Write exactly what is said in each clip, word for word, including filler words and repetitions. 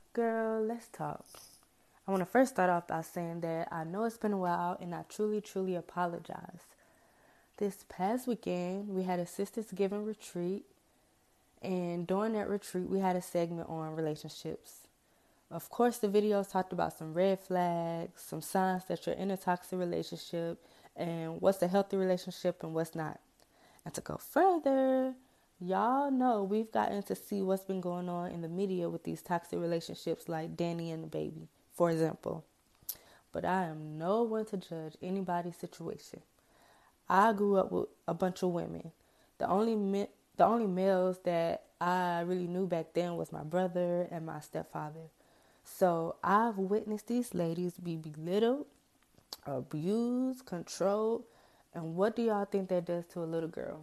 Girl, let's talk. I want to first start off by saying that I know it's been a while and I truly, truly apologize. This past weekend, we had a Sisters Giving retreat, and during that retreat, we had a segment on relationships. Of course, the videos talked about some red flags, some signs that you're in a toxic relationship, and what's a healthy relationship and what's not. And to go further, y'all know we've gotten to see what's been going on in the media with these toxic relationships like Danny and the baby, for example. But I am no one to judge anybody's situation. I grew up with a bunch of women. The only me- the only males that I really knew back then was my brother and my stepfather. So I've witnessed these ladies be belittled, abused, controlled, and what do y'all think that does to a little girl?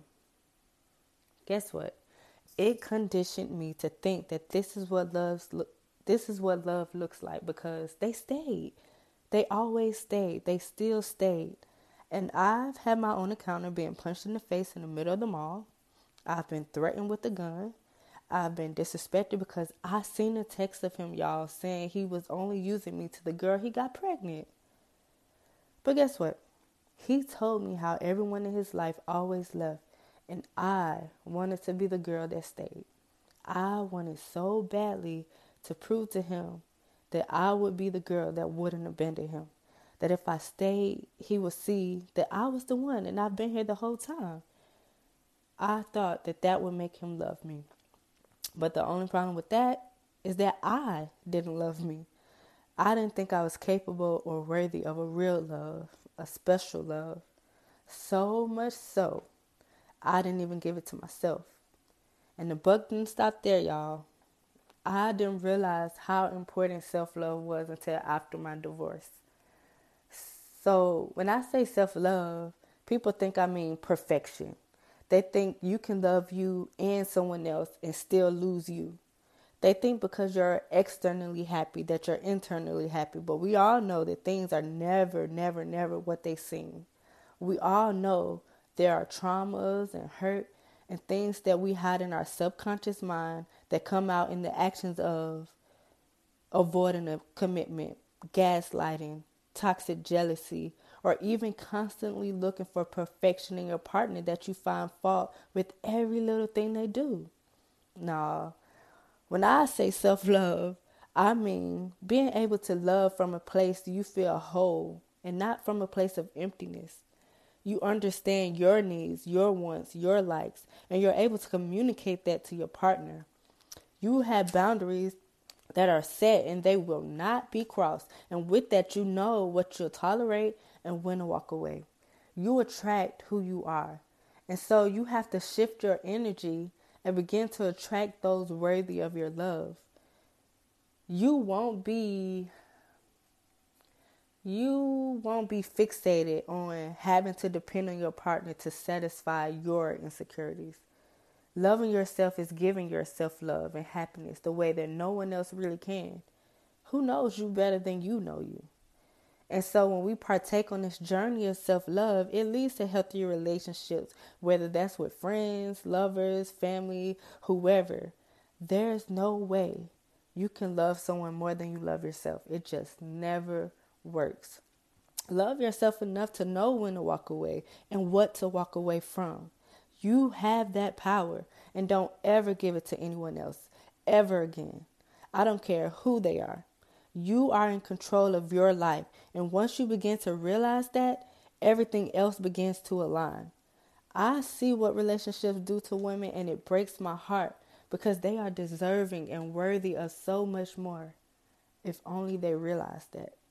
Guess what? It conditioned me to think that this is what love's look this is what love looks like because they stayed. They always stayed. They still stayed. And I've had my own account of being punched in the face in the middle of the mall. I've been threatened with a gun. I've been disrespected because I seen a text of him, y'all, saying he was only using me to the girl he got pregnant. But guess what? He told me how everyone in his life always left, and I wanted to be the girl that stayed. I wanted so badly to prove to him that I would be the girl that wouldn't abandon him. That if I stayed, he would see that I was the one and I've been here the whole time. I thought that that would make him love me. But the only problem with that is that I didn't love me. I didn't think I was capable or worthy of a real love, a special love. So much so, I didn't even give it to myself. And the buck didn't stop there, y'all. I didn't realize how important self-love was until after my divorce. So when I say self-love, people think I mean perfection. They think you can love you and someone else and still lose you. They think because you're externally happy that you're internally happy. But we all know that things are never, never, never what they seem. We all know there are traumas and hurt and things that we hide in our subconscious mind that come out in the actions of avoiding a commitment, gaslighting, toxic jealousy, or even constantly looking for perfection in your partner that you find fault with every little thing they do. Nah, when I say self-love, I mean being able to love from a place you feel whole and not from a place of emptiness. You understand your needs, your wants, your likes, and you're able to communicate that to your partner. You have boundaries that are set and they will not be crossed. And with that, you know what you'll tolerate and when to walk away. You attract who you are. And so you have to shift your energy and begin to attract those worthy of your love. You won't be you won't be fixated on having to depend on your partner to satisfy your insecurities. Loving yourself is giving yourself love and happiness the way that no one else really can. Who knows you better than you know you? And so when we partake on this journey of self-love, it leads to healthier relationships, whether that's with friends, lovers, family, whoever. There's no way you can love someone more than you love yourself. It just never works. Love yourself enough to know when to walk away and what to walk away from. You have that power, and don't ever give it to anyone else, ever again. I don't care who they are. You are in control of your life, and once you begin to realize that, everything else begins to align. I see what relationships do to women, and it breaks my heart because they are deserving and worthy of so much more, if only they realize that.